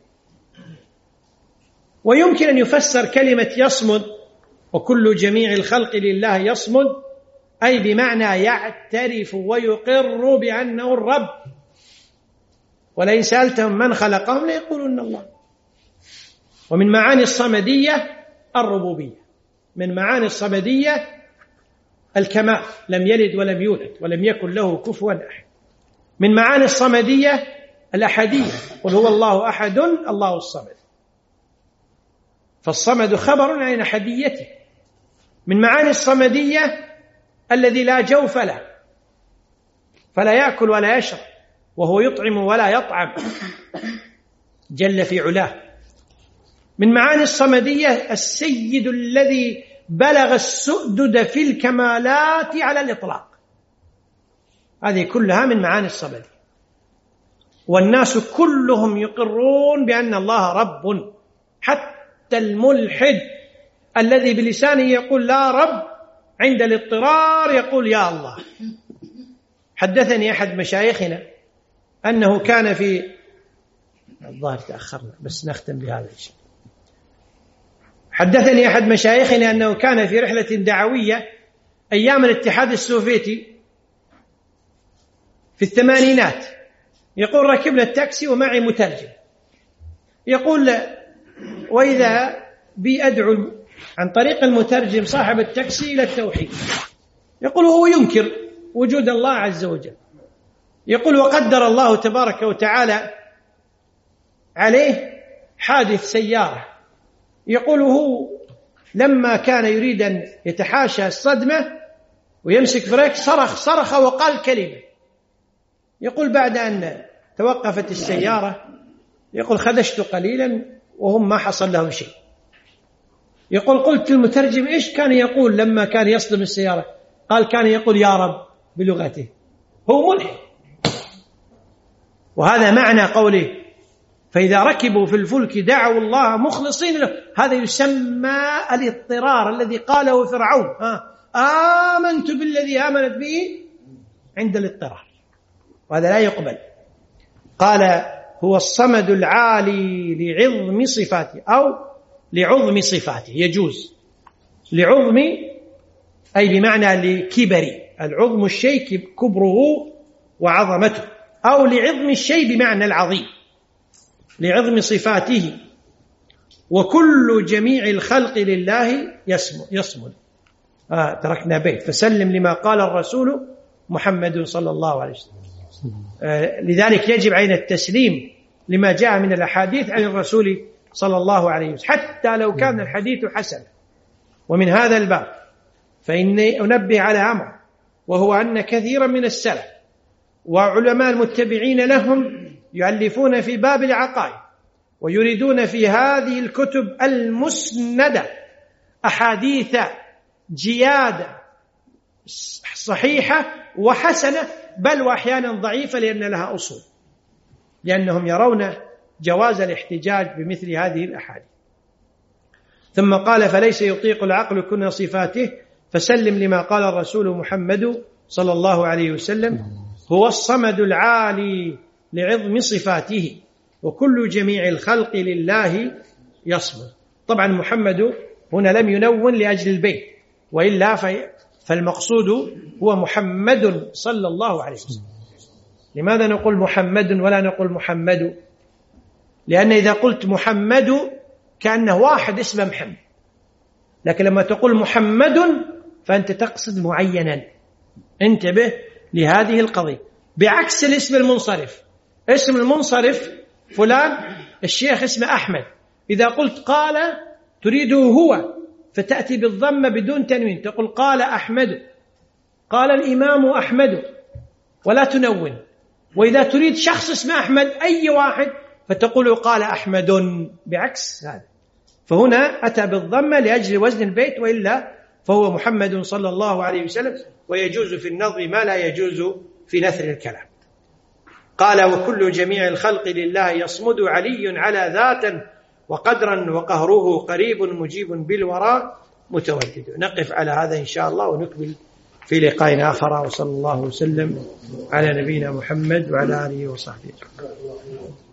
ويمكن أن يفسر كلمة يصمد وكل جميع الخلق لله يصمد أي بمعنى يعترف ويقر بأنه الرب، ولئن سألتهم من خلقهم ليقولون الله. ومن معاني الصمدية الربوبية، من معاني الصمدية الكمال، لم يلد ولم يولد ولم يكن له كفوا أحد. من معاني الصمدية الأحدية، قل هو الله أحد الله الصمد، فالصمد خبر عن أحديته. من معاني الصمدية الذي لا جوف له فلا يأكل ولا يشرب وهو يطعم ولا يطعم جل في علاه. من معاني الصمدية السيد الذي بلغ السؤدد في الكمالات على الإطلاق. هذه كلها من معاني الصمدية. والناس كلهم يقرون بأن الله رب، حتى الملحد الذي بلسانه يقول لا رب عند الاضطرار يقول يا الله. حدثني أحد مشايخنا أنه كان في الظاهر تأخرنا بس نختم بهذا الشيء. حدثني أحد مشايخنا أنه كان في رحلة دعوية أيام الاتحاد السوفيتي في الثمانينات. يقول ركبنا التاكسي ومعي مترجم، يقول وإذا بي أدعو عن طريق المترجم صاحب التاكسي إلى التوحيد. يقول هو ينكر وجود الله عز وجل. يقول وقدر الله تبارك وتعالى عليه حادث سيارة. يقول هو لما كان يريد أن يتحاشى الصدمة ويمسك بريك صرخ صرخ وقال كلمة. يقول بعد أن توقفت السيارة يقول خدشت قليلا وهم ما حصل لهم شيء. يقول قلت للمترجم إيش كان يقول لما كان يصدم السيارة؟ قال كان يقول يا رب بلغته. هو ملحد. وهذا معنى قوله فإذا ركبوا في الفلك دعوا الله مخلصين له. هذا يسمى الاضطرار الذي قاله فرعون ها آمنت بالذي آمنت به عند الاضطرار، وهذا لا يقبل. قال هو الصمد العالي لعظم صفاته أو لعظم صفاته، يجوز لعظم أي بمعنى لكبر العظم الشيء كبره وعظمته، أو لعظم الشيء بمعنى العظيم لعظم صفاته. وكل جميع الخلق لله يصمد, يصمد. آه تركنا بيت فسلم لما قال الرسول محمد صلى الله عليه وسلم. آه لذلك يجب علينا التسليم لما جاء من الأحاديث عن الرسول صلى الله عليه وسلم حتى لو كان الحديث حسنا. ومن هذا الباب فإني أنبه على أمر، وهو أن كثيرا من السلف وعلماء المتبعين لهم يؤلفون في باب العقائد ويريدون في هذه الكتب المسندة أحاديث جيادة صحيحة وحسنة، بل وأحيانا ضعيفة لأن لها أصول، لأنهم يرون جواز الاحتجاج بمثل هذه الأحاديث. ثم قال فليس يطيق العقل كن صفاته فسلم لما قال الرسول محمد صلى الله عليه وسلم هو الصمد العالي لعظم صفاته وكل جميع الخلق لله يصمد. طبعا محمد هنا لم ينون لأجل البيت، وإلا فالمقصود هو محمد صلى الله عليه وسلم. لماذا نقول محمد ولا نقول محمد؟ لأن إذا قلت محمد كأنه واحد اسمه محمد، لكن لما تقول محمد فأنت تقصد معينا. انتبه لهذه القضية، بعكس الاسم المنصرف. اسم المنصرف فلان الشيخ اسمه أحمد، إذا قلت قال تريده هو فتأتي بالضمة بدون تنوين، تقول قال أحمد، قال الإمام أحمد، ولا تنون. وإذا تريد شخص اسمه أحمد أي واحد فتقول قال أحمد، بعكس هذا. فهنا أتى بالضمة لأجل وزن البيت، وإلا فهو محمد صلى الله عليه وسلم، ويجوز في النظم ما لا يجوز في نثر الكلام. قال وكل جميع الخلق لله يصمد علي على ذاتا وقدرا وقهره قريب مجيب بالوراء متودد. نقف على هذا إن شاء الله ونكمل في لقاء آخر، وصلى الله وسلم على نبينا محمد وعلى آله وصحبه.